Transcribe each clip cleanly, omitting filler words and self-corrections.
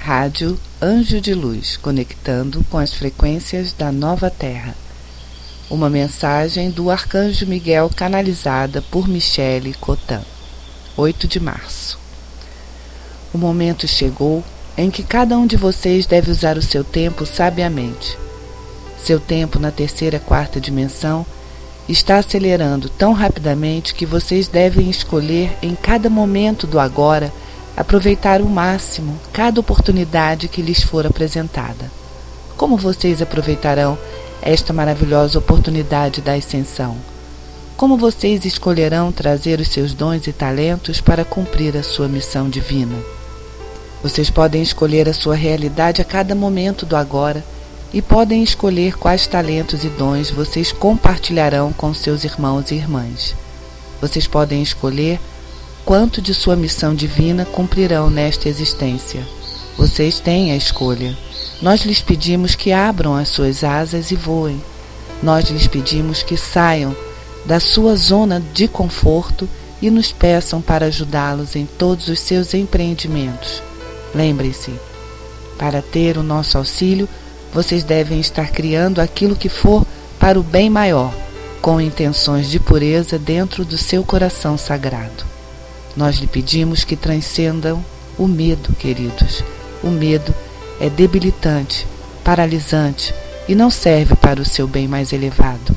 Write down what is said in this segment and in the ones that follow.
Rádio Anjo de Luz, conectando com as frequências da Nova Terra. Uma mensagem do Arcanjo Miguel canalizada por Michele Cotan. 8 de março. O momento chegou em que cada um de vocês deve usar o seu tempo sabiamente. Seu tempo na terceira e quarta dimensão está acelerando tão rapidamente que vocês devem escolher em cada momento do agora aproveitar o máximo cada oportunidade que lhes for apresentada. Como vocês aproveitarão esta maravilhosa oportunidade da ascensão? Como vocês escolherão trazer os seus dons e talentos para cumprir a sua missão divina? Vocês podem escolher a sua realidade a cada momento do agora e podem escolher quais talentos e dons vocês compartilharão com seus irmãos e irmãs. Vocês podem escolher quanto de sua missão divina cumprirão nesta existência. Vocês têm a escolha. Nós lhes pedimos que abram as suas asas e voem. Nós lhes pedimos que saiam da sua zona de conforto e nos peçam para ajudá-los em todos os seus empreendimentos. Lembrem-se, para ter o nosso auxílio, vocês devem estar criando aquilo que for para o bem maior, com intenções de pureza dentro do seu coração sagrado. Nós lhe pedimos que transcendam o medo, queridos. O medo é debilitante, paralisante e não serve para o seu bem mais elevado.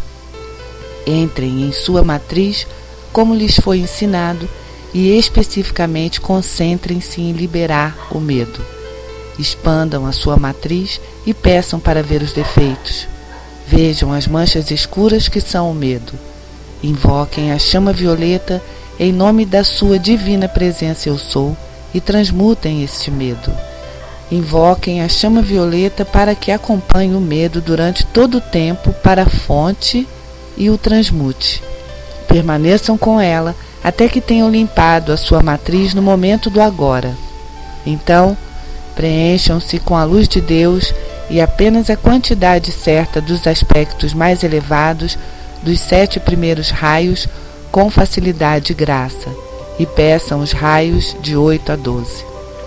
Entrem em sua matriz como lhes foi ensinado e especificamente concentrem-se em liberar o medo. Expandam a sua matriz e peçam para ver os defeitos. Vejam as manchas escuras que são o medo. Invoquem a chama violeta em nome da sua divina presença eu sou e transmutem este medo. Invoquem a chama violeta para que acompanhe o medo durante todo o tempo para a fonte e o transmute. Permaneçam com ela até que tenham limpado a sua matriz no momento do agora. Então, preencham-se com a luz de Deus e apenas a quantidade certa dos aspectos mais elevados dos 7 primeiros raios com facilidade e graça, e peçam os raios de 8 a 12.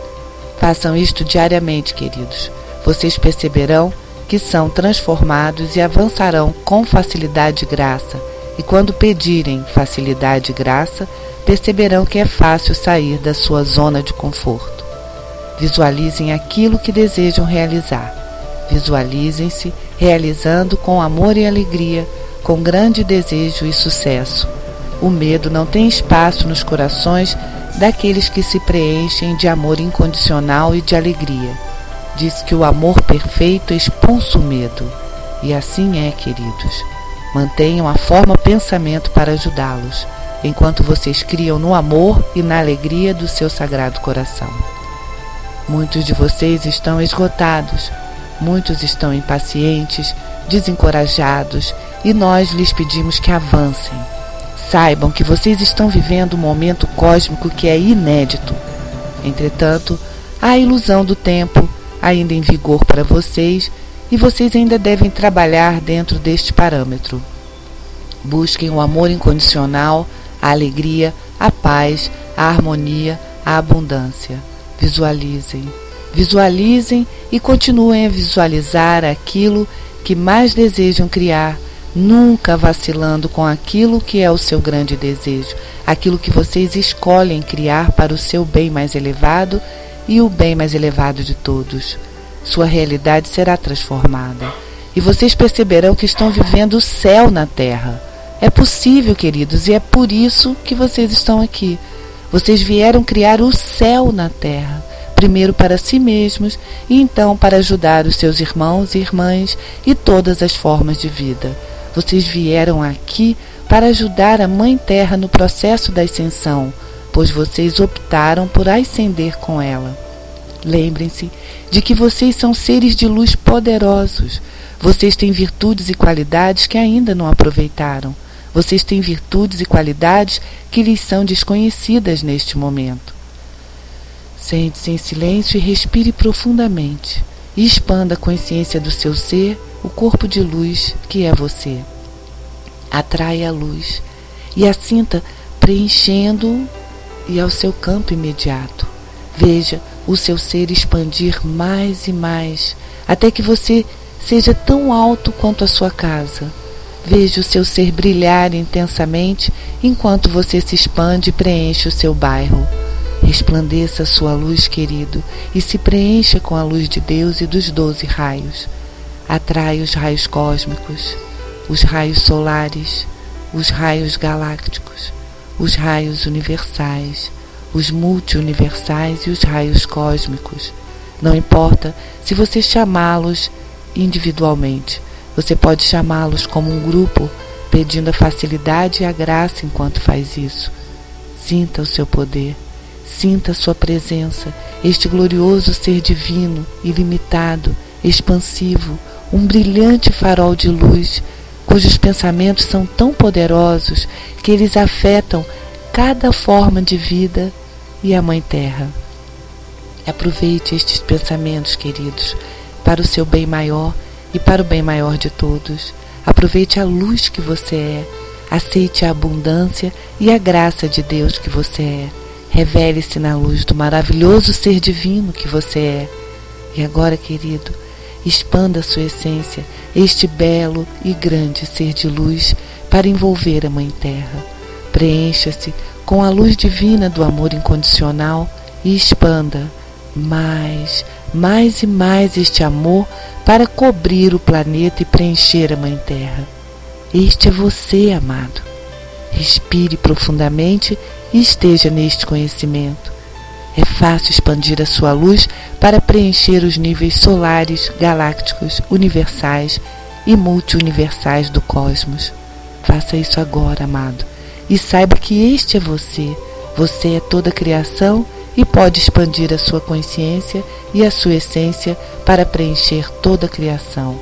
Façam isto diariamente, queridos. Vocês perceberão que são transformados e avançarão com facilidade e graça, e quando pedirem facilidade e graça, perceberão que é fácil sair da sua zona de conforto. Visualizem aquilo que desejam realizar. Visualizem-se realizando com amor e alegria, com grande desejo e sucesso. O medo não tem espaço nos corações daqueles que se preenchem de amor incondicional e de alegria. Diz que o amor perfeito expulsa o medo. E assim é, queridos. Mantenham a forma pensamento para ajudá-los, enquanto vocês criam no amor e na alegria do seu sagrado coração. Muitos de vocês estão esgotados, muitos estão impacientes, desencorajados, e nós lhes pedimos que avancem. Saibam que vocês estão vivendo um momento cósmico que é inédito. Entretanto, há a ilusão do tempo ainda em vigor para vocês e vocês ainda devem trabalhar dentro deste parâmetro. Busquem o amor incondicional, a alegria, a paz, a harmonia, a abundância. Visualizem. Visualizem e continuem a visualizar aquilo que mais desejam criar, nunca vacilando com aquilo que é o seu grande desejo, aquilo que vocês escolhem criar para o seu bem mais elevado e o bem mais elevado de todos. Sua realidade será transformada e vocês perceberão que estão vivendo o céu na Terra. É possível, queridos, e é por isso que vocês estão aqui. Vocês vieram criar o céu na Terra, primeiro para si mesmos e então para ajudar os seus irmãos e irmãs e todas as formas de vida. Vocês vieram aqui para ajudar a Mãe Terra no processo da ascensão, pois vocês optaram por ascender com ela. Lembrem-se de que vocês são seres de luz poderosos. Vocês têm virtudes e qualidades que ainda não aproveitaram. Vocês têm virtudes e qualidades que lhes são desconhecidas neste momento. Sente-se em silêncio e respire profundamente. E expanda a consciência do seu ser, o corpo de luz que é você. Atraia a luz e a sinta preenchendo e ao seu campo imediato. Veja o seu ser expandir mais e mais, até que você seja tão alto quanto a sua casa. Veja o seu ser brilhar intensamente enquanto você se expande e preenche o seu bairro. Resplandeça a sua luz, querido, e se preencha com a luz de Deus e dos 12 raios. Atrai os raios cósmicos, os raios solares, os raios galácticos, os raios universais, os multi-universais e os raios cósmicos. Não importa se você chamá-los individualmente, você pode chamá-los como um grupo, pedindo a facilidade e a graça enquanto faz isso. Sinta o seu poder, sinta a sua presença, este glorioso ser divino, ilimitado, expansivo, um brilhante farol de luz, cujos pensamentos são tão poderosos que eles afetam cada forma de vida e a Mãe Terra. Aproveite estes pensamentos, queridos, para o seu bem maior e para o bem maior de todos. Aproveite a luz que você é, aceite a abundância e a graça de Deus que você é. Revele-se na luz do maravilhoso ser divino que você é. E agora, querido, expanda a sua essência, este belo e grande ser de luz, para envolver a Mãe Terra. Preencha-se com a luz divina do amor incondicional e expanda mais e mais este amor para cobrir o planeta e preencher a Mãe Terra. Este é você, amado. Respire profundamente e esteja neste conhecimento. É fácil expandir a sua luz para preencher os níveis solares, galácticos, universais e multi-universais do cosmos. Faça isso agora, amado, e saiba que este é você. Você é toda a criação e pode expandir a sua consciência e a sua essência para preencher toda a criação.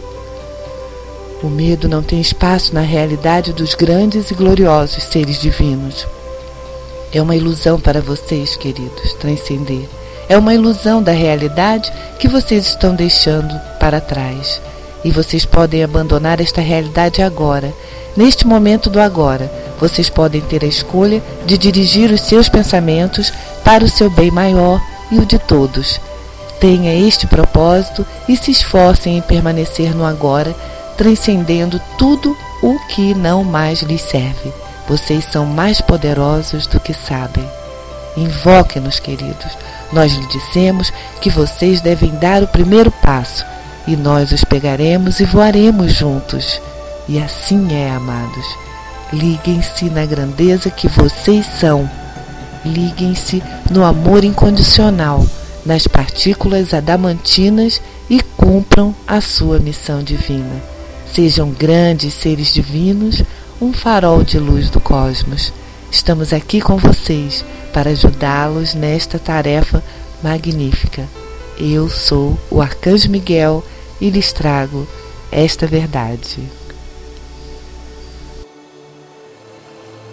O medo não tem espaço na realidade dos grandes e gloriosos seres divinos. É uma ilusão para vocês, queridos, transcender. É uma ilusão da realidade que vocês estão deixando para trás. E vocês podem abandonar esta realidade agora. Neste momento do agora, vocês podem ter a escolha de dirigir os seus pensamentos para o seu bem maior e o de todos. Tenha este propósito e se esforcem em permanecer no agora, transcendendo tudo o que não mais lhes serve. Vocês são mais poderosos do que sabem. Invoquem-nos, queridos. Nós lhe dissemos que vocês devem dar o primeiro passo, e nós os pegaremos e voaremos juntos. E assim é, amados. Liguem-se na grandeza que vocês são. Liguem-se no amor incondicional, nas partículas adamantinas e cumpram a sua missão divina. Sejam grandes seres divinos, um farol de luz do cosmos. Estamos aqui com vocês para ajudá-los nesta tarefa magnífica. Eu sou o Arcanjo Miguel e lhes trago esta verdade.